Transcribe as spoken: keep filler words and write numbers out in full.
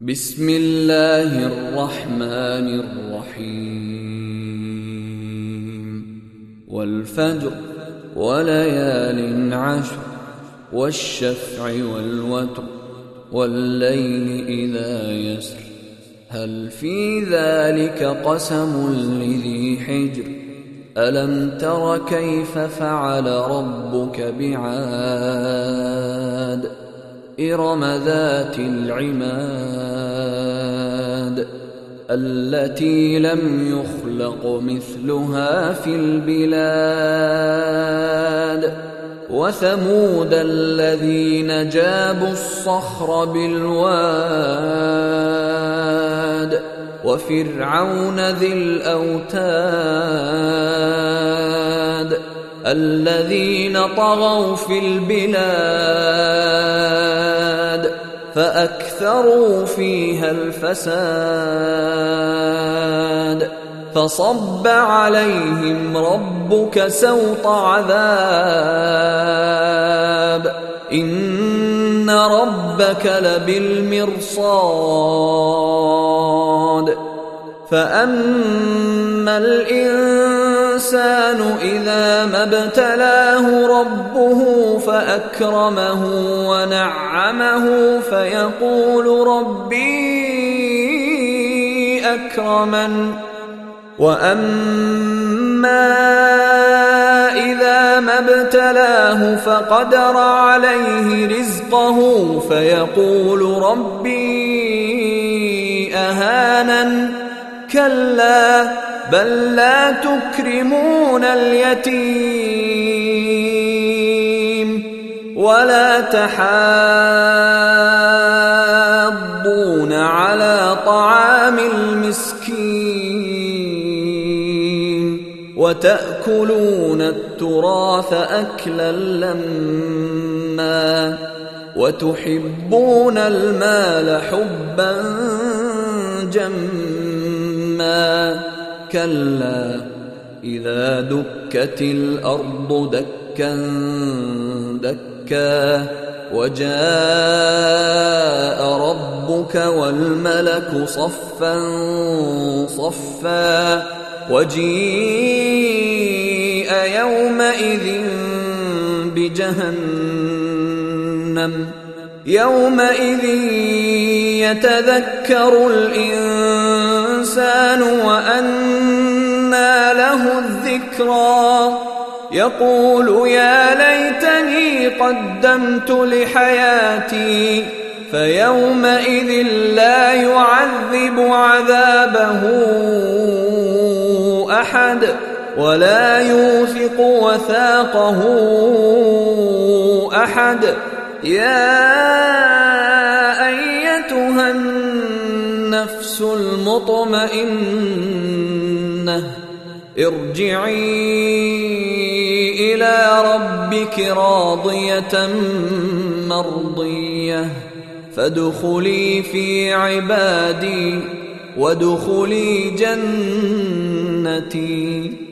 بسم الله الرحمن الرحيم والفجر وليال عشر والشفع والوتر والليل إذا يسر هل في ذلك قسم لذي حجر ألم تر كيف فعل ربك بعاد إرم ذات العماد التي لم يخلق مثلها في البلاد وثمود الذين جابوا الصخر بالواد وفرعون ذي الأوتاد الذين طغوا في البلاد فأكثروا فيها الفساد فصب عليهم ربك سوط عذاب إن ربك لبالمرصاد فأما الإنسان إذا ما ابتلاه ربه فأكرمه ونعمه فيقول ربي أكرمن وأما إذا ما ابتلاه فقدر عليه رزقه فيقول ربي أهانن كلا بل لا تكرمون اليتيم ولا تحاضون على طعام المسكين وتأكلون التراث أكلا لما وتحبون المال حبا جما كلا إذا دكت الأرض دكا دكا وجاء ربك والملك صفا صفا وجيء يومئذ بجهنم يومئذ يتذكر الإنسان وأنى له الذكرى يقول يا ليتني قدمت لحياتي فيومئذ لا يعذب عذابه أحد ولا يوثق وثاقه أحد يا أيتها النفس المطمئنة ارجعي إلى ربك راضية مرضية فادخلي في عبادي وادخلي جنتي.